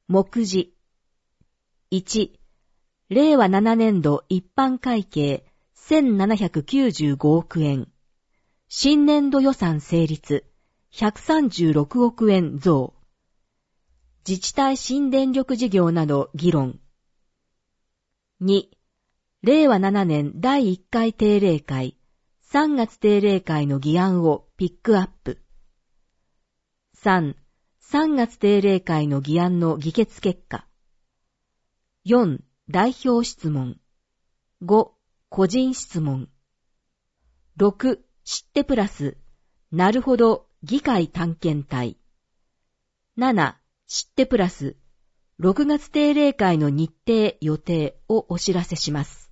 目次。1、令和7年度一般会計1795億円。新年度予算成立136億円増。自治体新電力事業など議論。2、令和7年第1回定例会、3月定例会の議案をピックアップ。3、3月定例会の議案の議決結果。4、代表質問。5、個人質問。6、知ってプラス、なるほど、議会探検隊。7、知ってプラス、6月定例会の日程予定をお知らせします。